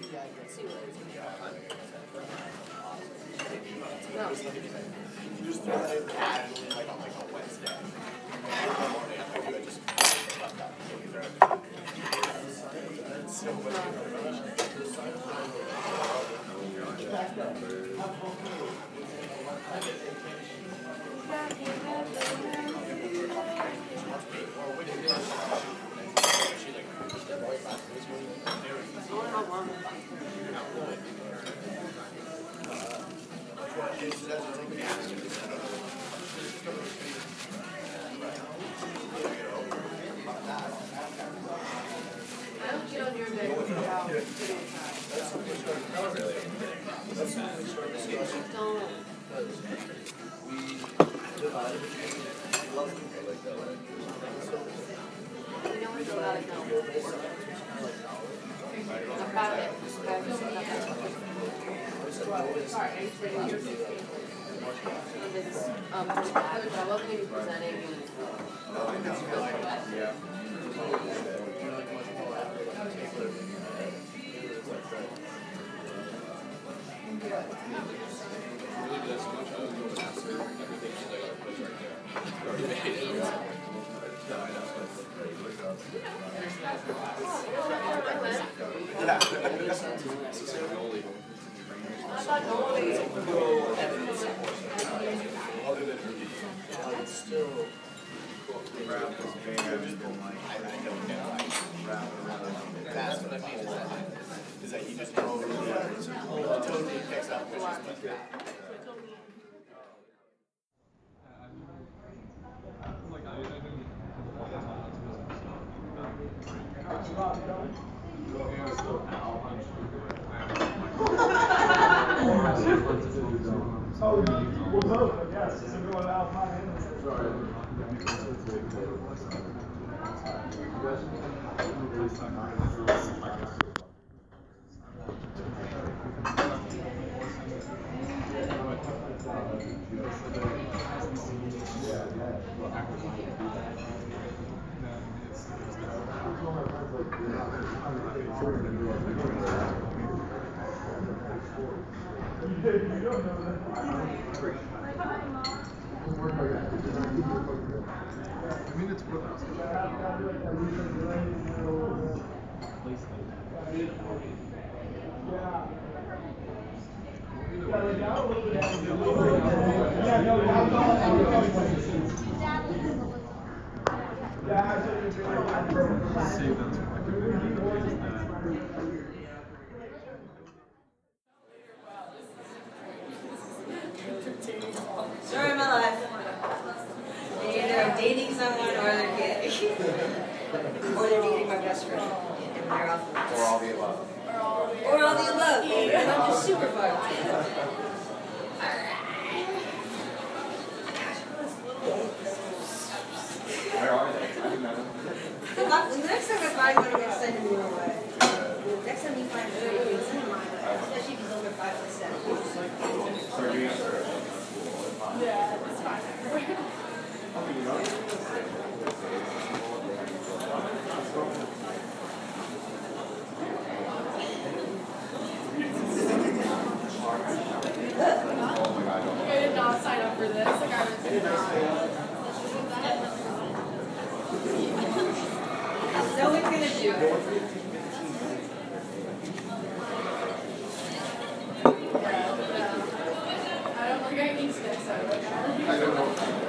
See what it is. Just casually, like on a Wednesday. And in the morning, I just left out. It's so much is that he just totally picks up what she's putting back. Oh, we'll both, yes. It's going out my hands. Story of my life. They're either dating someone or they're gay. Or they're dating my best friend. And they're awful. Or all the above. Or all the above. I'm just super fun. Where are they? The next time I find one, I'm going to send him your way. Next time you find her, you can send him my way. Especially if he's over 5'7". So you answer. Yeah, it's fine. I did not sign up for this. Like I was not. So we're going to do it. I don't think I need to. I don't know.